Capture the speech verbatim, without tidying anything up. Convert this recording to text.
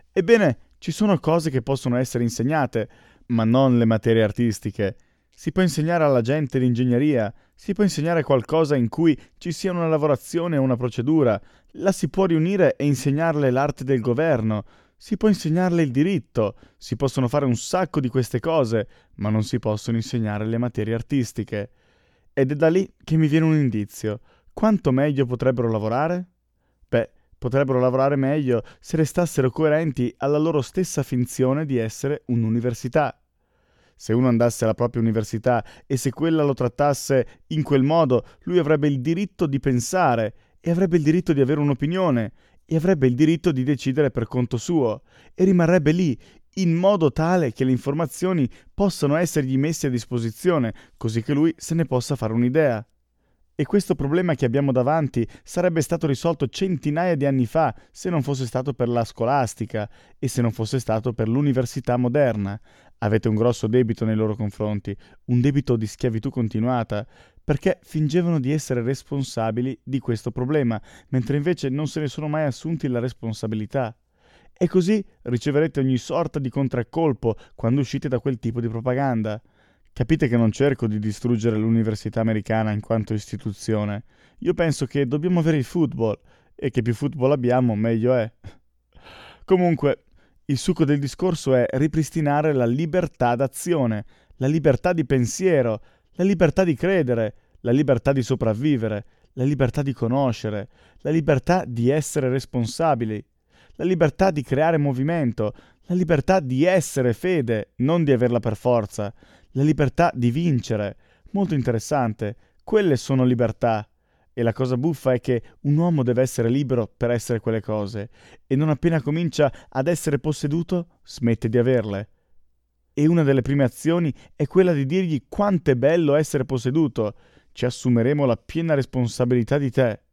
Ebbene, ci sono cose che possono essere insegnate, ma non le materie artistiche. Si può insegnare alla gente l'ingegneria, si può insegnare qualcosa in cui ci sia una lavorazione o una procedura, la si può riunire e insegnarle l'arte del governo, si può insegnarle il diritto, si possono fare un sacco di queste cose, ma non si possono insegnare le materie artistiche. Ed è da lì che mi viene un indizio. Quanto meglio potrebbero lavorare? Beh, potrebbero lavorare meglio se restassero coerenti alla loro stessa finzione di essere un'università. Se uno andasse alla propria università e se quella lo trattasse in quel modo, lui avrebbe il diritto di pensare e avrebbe il diritto di avere un'opinione e avrebbe il diritto di decidere per conto suo e rimarrebbe lì in modo tale che le informazioni possano essergli messe a disposizione, così che lui se ne possa fare un'idea. E questo problema che abbiamo davanti sarebbe stato risolto centinaia di anni fa se non fosse stato per la scolastica e se non fosse stato per l'università moderna. Avete un grosso debito nei loro confronti, un debito di schiavitù continuata, perché fingevano di essere responsabili di questo problema, mentre invece non se ne sono mai assunti la responsabilità. E così riceverete ogni sorta di contraccolpo quando uscite da quel tipo di propaganda. Capite che non cerco di distruggere l'università americana in quanto istituzione. Io penso che dobbiamo avere il football e che più football abbiamo, meglio è. Comunque, il succo del discorso è ripristinare la libertà d'azione, la libertà di pensiero, la libertà di credere, la libertà di sopravvivere, la libertà di conoscere, la libertà di essere responsabili, la libertà di creare movimento, la libertà di essere fede, non di averla per forza, la libertà di vincere. Molto interessante. Quelle sono libertà. E la cosa buffa è che un uomo deve essere libero per essere quelle cose, e non appena comincia ad essere posseduto, smette di averle. E una delle prime azioni è quella di dirgli quanto è bello essere posseduto. Ci assumeremo la piena responsabilità di te.